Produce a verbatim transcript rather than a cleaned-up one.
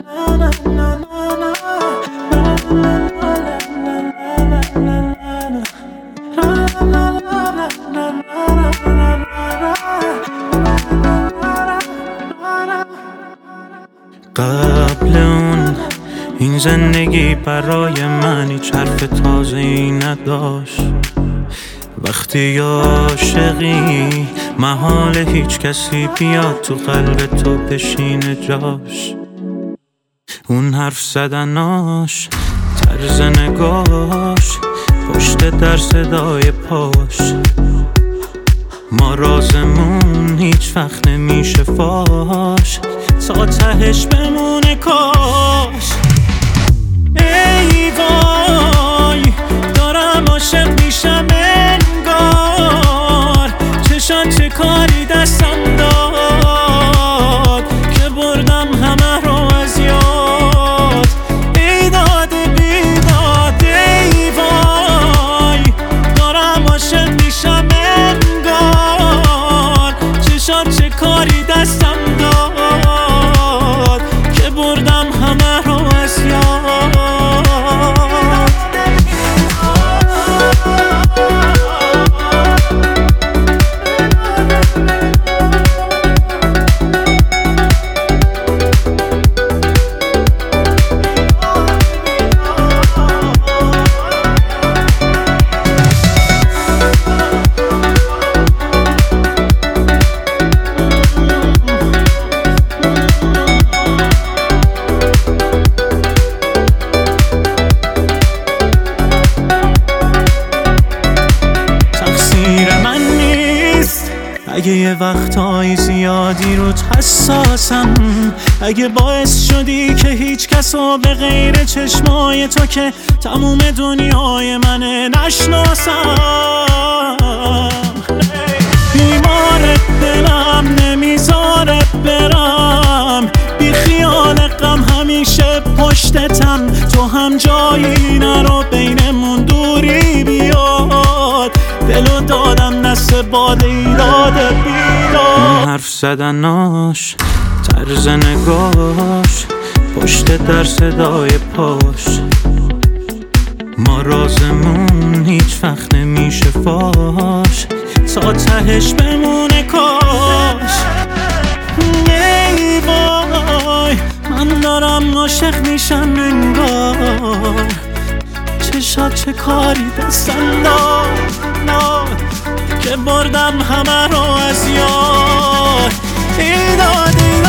قبل اون این زندگی برای من هیچ حرف تازه ای نداشت. وقتی عاشقی محال هیچ کسی بیاد تو قلب تو بشینه جاش. اون حرف زدناش، طرز نگاش، پشت در صدای پاش، ما رازمون هیچ وقت نمیشه فاش، تا تهش بمونه کاش. ای وای دارم عاشق میشم انگار، چشان چه کاری دستم داد که بردم همه رو از یاد. ای داد بیداد ای وای دارم عاشق میشم انگار، چشان چه کاری دستم داد که بردم همه رو از یاد. اگه یه وقتهای زیادی روت حساسم، اگه باعث شدی که هیچ کسو به غیر چشمای تو که تموم دنیای منه نشناسم. بیمار دلم نمیذاره برم، بی خیال غم همیشه پشتتم، تو هم جایی نرو بینمون دوری بیاد. دلو دادم دست باد ایراد بیداد. حرف زدناش، طرز نگاش، پشت در صدای پاش، ما رازمون هیچ وقت نمیشه فاش، تا تهش بمونه کاش. ای وای من دارم عاشق میشم انگار، چشات چه کاری دستم داد که بردم همه رو از یاد. ای داد